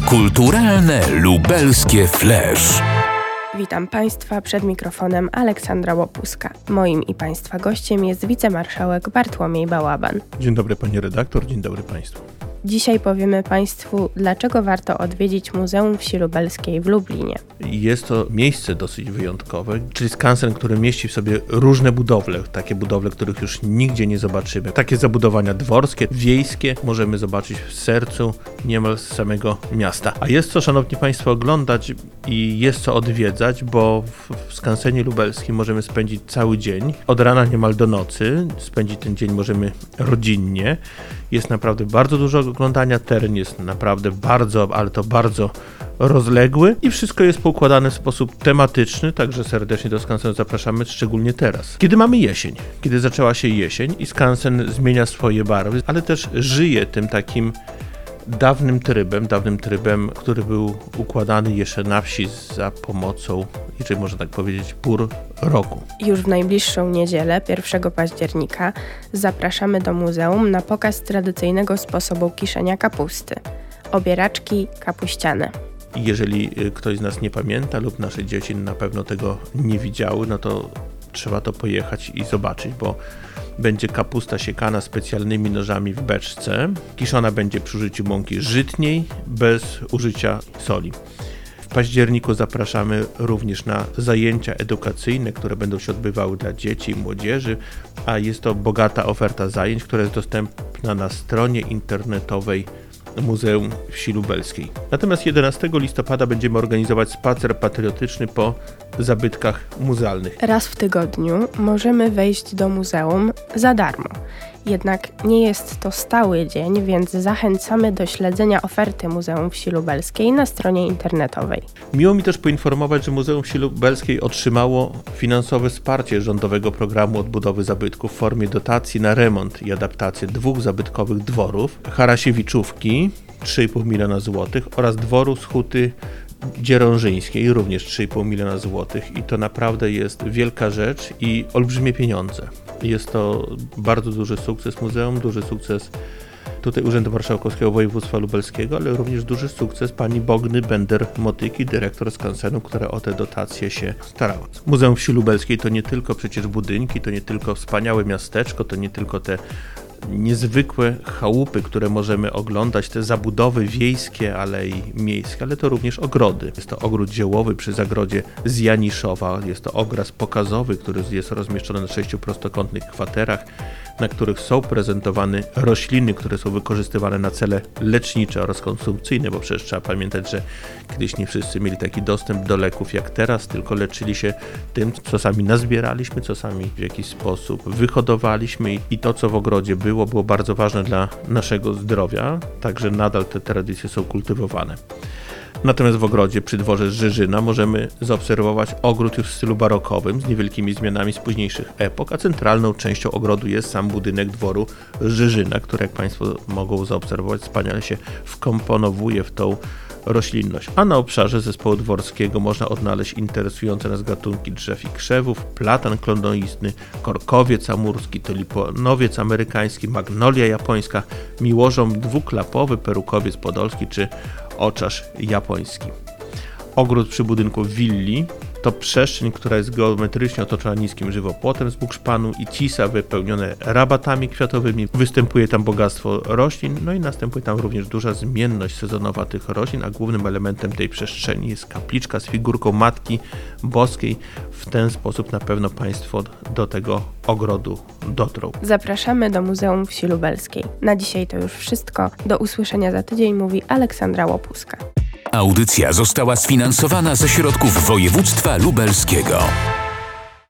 Kulturalne lubelskie Flash. Witam Państwa, przed mikrofonem Aleksandra Łopuska. Moim i Państwa gościem jest wicemarszałek Bartłomiej Bałaban. Dzień dobry Pani redaktor, dzień dobry Państwu. Dzisiaj powiemy Państwu, dlaczego warto odwiedzić Muzeum Wsi Lubelskiej w Lublinie. Jest to miejsce dosyć wyjątkowe, czyli skansen, który mieści w sobie różne budowle, takie budowle, których już nigdzie nie zobaczymy. Takie zabudowania dworskie, wiejskie możemy zobaczyć w sercu niemal samego miasta. A jest co, Szanowni Państwo, oglądać i jest co odwiedzać, bo w skansenie lubelskim możemy spędzić cały dzień, od rana niemal do nocy. Spędzić ten dzień możemy rodzinnie. Jest naprawdę bardzo dużo oglądania, teren jest naprawdę bardzo, ale to bardzo rozległy i wszystko jest poukładane w sposób tematyczny, także serdecznie do skansenu zapraszamy, szczególnie teraz. Kiedy mamy jesień, kiedy zaczęła się jesień i skansen zmienia swoje barwy, ale też żyje tym takim dawnym trybem, który był układany jeszcze na wsi za pomocą, jeżeli można tak powiedzieć, pór roku. Już w najbliższą niedzielę, 1 października, zapraszamy do muzeum na pokaz tradycyjnego sposobu kiszenia kapusty. Obieraczki kapuściane. Jeżeli ktoś z nas nie pamięta lub nasze dzieci na pewno tego nie widziały, no to trzeba to pojechać i zobaczyć, bo będzie kapusta siekana specjalnymi nożami w beczce. Kiszona będzie przy użyciu mąki żytniej, bez użycia soli. W październiku zapraszamy również na zajęcia edukacyjne, które będą się odbywały dla dzieci i młodzieży, a jest to bogata oferta zajęć, która jest dostępna na stronie internetowej Muzeum Wsi Lubelskiej. Natomiast 11 listopada będziemy organizować spacer patriotyczny po zabytkach muzealnych. Raz w tygodniu możemy wejść do muzeum za darmo. Jednak nie jest to stały dzień, więc zachęcamy do śledzenia oferty Muzeum Wsi Lubelskiej na stronie internetowej. Miło mi też poinformować, że Muzeum Wsi Lubelskiej otrzymało finansowe wsparcie rządowego programu odbudowy zabytków w formie dotacji na remont i adaptację 2 zabytkowych dworów, Harasiewiczówki 3,5 miliona złotych oraz dworu z Huty Dzierążyńskiej, również 3,5 miliona złotych i to naprawdę jest wielka rzecz i olbrzymie pieniądze. Jest to bardzo duży sukces muzeum, duży sukces tutaj Urzędu Marszałkowskiego Województwa Lubelskiego, ale również duży sukces pani Bogny Bender-Motyki, dyrektor skansenu, która o te dotacje się starała. Muzeum Wsi Lubelskiej to nie tylko przecież budynki, to nie tylko wspaniałe miasteczko, to nie tylko te niezwykłe chałupy, które możemy oglądać, te zabudowy wiejskie, ale i miejskie, ale to również ogrody. Jest to ogród ziołowy przy zagrodzie z Janiszowa, jest to obraz pokazowy, który jest rozmieszczony na 6 prostokątnych kwaterach, na których są prezentowane rośliny, które są wykorzystywane na cele lecznicze oraz konsumpcyjne, bo przecież trzeba pamiętać, że kiedyś nie wszyscy mieli taki dostęp do leków jak teraz, tylko leczyli się tym, co sami nazbieraliśmy, co sami w jakiś sposób wyhodowaliśmy i to, co w ogrodzie było bardzo ważne dla naszego zdrowia, także nadal te tradycje są kultywowane. Natomiast w ogrodzie przy dworze Żyżyna możemy zaobserwować ogród już w stylu barokowym z niewielkimi zmianami z późniejszych epok, a centralną częścią ogrodu jest sam budynek dworu Żyżyna, który, jak Państwo mogą zaobserwować, wspaniale się wkomponowuje w tą roślinność. A na obszarze zespołu dworskiego można odnaleźć interesujące nas gatunki drzew i krzewów, platan klonoistny, korkowiec amurski, tuliponowiec amerykański, magnolia japońska, miłożom dwuklapowy, perukowiec podolski czy oczarz japoński. Ogród przy budynku willi to przestrzeń, która jest geometrycznie otoczona niskim żywopłotem z bukszpanu i tisa wypełnione rabatami kwiatowymi. Występuje tam bogactwo roślin, no i następuje tam również duża zmienność sezonowa tych roślin, a głównym elementem tej przestrzeni jest kapliczka z figurką Matki Boskiej. W ten sposób na pewno Państwo do tego ogrodu dotrą. Zapraszamy do Muzeum Wsi Lubelskiej. Na dzisiaj to już wszystko. Do usłyszenia za tydzień, mówi Aleksandra Łopuska. Audycja została sfinansowana ze środków województwa lubelskiego.